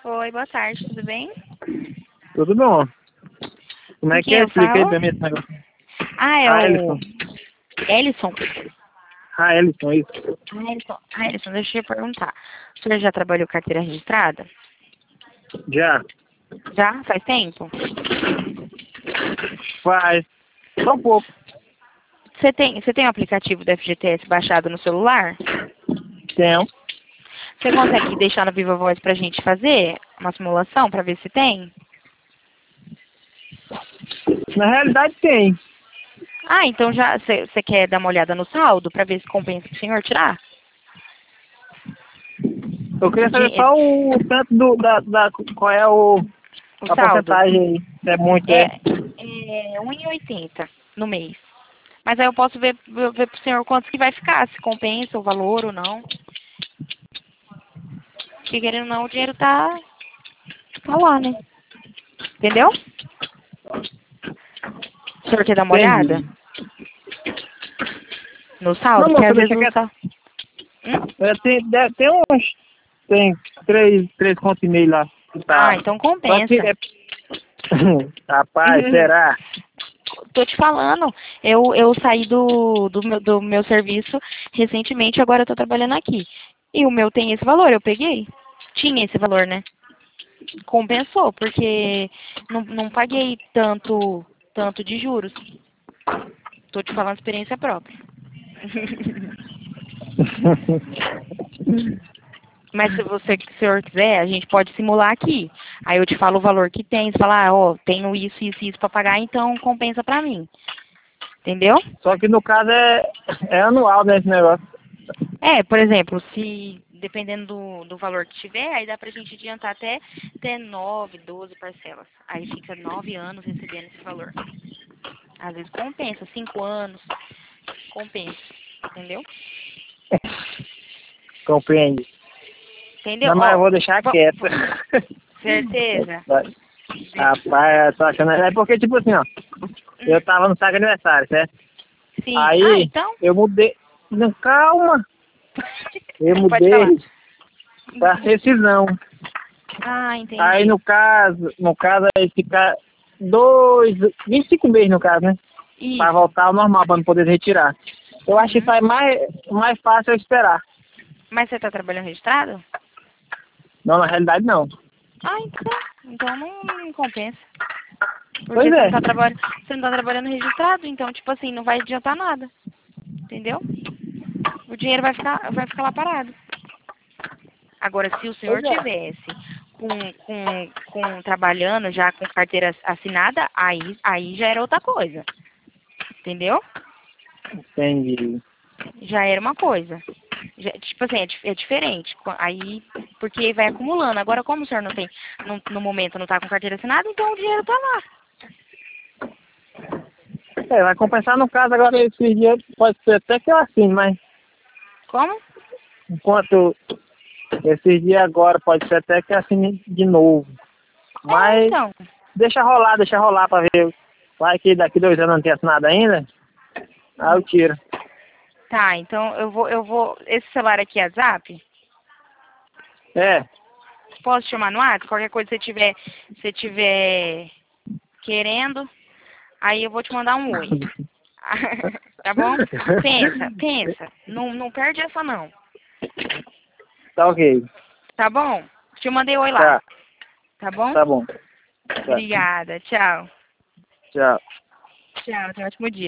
Oi, boa tarde, tudo bem? Tudo bom. Como Com é que quem é? eu Explica aí falo? pra mim esse negócio. Ah, é Ah, o Ellison. Ellison. Ah, Ellison, isso. Ellison, deixa eu te perguntar. O senhor já trabalhou carteira registrada? Já. Já? Faz tempo? Faz. Só um pouco. Você tem o aplicativo do FGTS baixado no celular? Tempo. Você consegue deixar no Viva Voz pra gente fazer uma simulação pra ver se tem? Na realidade tem. Ah, então já você quer dar uma olhada no saldo pra ver se compensa o senhor tirar? Eu queria saber De- só o tanto qual é o a saldo porcentagem aí. Se é muito, é, é. é 1,80 no mês. Mas aí eu posso ver pro senhor quanto que vai ficar, se compensa o valor ou não. Porque querendo ou não, o dinheiro tá lá, né? Entendeu? O senhor quer dar uma olhada Entendi. no saldo? Não, Porque moça, às vezes deixa o quieto. saldo... Tem uns. Tem três contos e meio lá. Que Ah, tá. então Só que compensa. é. Rapaz, será? Tô te falando, eu saí do meu serviço recentemente, agora eu tô trabalhando aqui. E o meu tem esse valor, eu peguei. Tinha esse valor, né? Compensou, porque não paguei tanto de juros. Tô te falando experiência própria. Mas se o senhor quiser, a gente pode simular aqui. Aí eu te falo o valor que tem, você fala, ó, tenho isso pra pagar, então compensa pra mim. Entendeu? Só que no caso é anual, né, esse negócio. É, por exemplo, se dependendo do valor que tiver, aí dá pra gente adiantar até 9, 12 parcelas. Aí fica 9 anos recebendo esse valor. Às vezes compensa, 5 anos, compensa. Entendeu? Compreende. Entendeu? Não, mas eu Ó, vou deixar quieto. certeza. Rapaz, eu tô achando. É porque, tipo assim, ó. Eu tava no saco aniversário, certo? Sim. Ah, Aí, então? eu mudei. Não, calma. Eu Pode falar. mudei pra rescisão. Ah, Aí, entendi. no caso, aí fica 25 meses, no caso, né? Pra Isso. voltar ao normal, pra não poder retirar. Eu acho que Uhum. sai mais fácil eu esperar. Mas você tá trabalhando registrado? Não, na realidade, não. Ah, então não compensa. Pois Porque é. você não tá trabalhando registrado, então, tipo assim, não vai adiantar nada. Entendeu? O dinheiro vai ficar lá parado. Agora, se o senhor Pois é. tivesse trabalhando já com carteira assinada, aí já era outra coisa. Entendeu? Entendi. Já era uma coisa. Tipo assim, é diferente. Aí, porque vai acumulando. Agora, como o senhor não tem, no momento não tá com carteira assinada, então o dinheiro tá lá. É, vai compensar no caso agora esses dias, pode ser até que eu assine, mas Como? enquanto esses dias agora pode ser até que eu assine de novo. É, Mas então. deixa rolar pra ver. Vai que daqui 2 anos não tem assinado ainda, aí eu tiro. Tá, então eu vou. Esse celular aqui é Zap? É, Posso te chamar no WhatsApp? Qualquer coisa que você tiver querendo, aí eu vou te mandar um oi. Tá bom? Pensa. Não perde essa não. tá ok. Tá bom? Te mandei oi lá. Tá, Tá bom? tá bom. Tá, Obrigada. Tchau. tchau. Tchau, tenha um ótimo dia.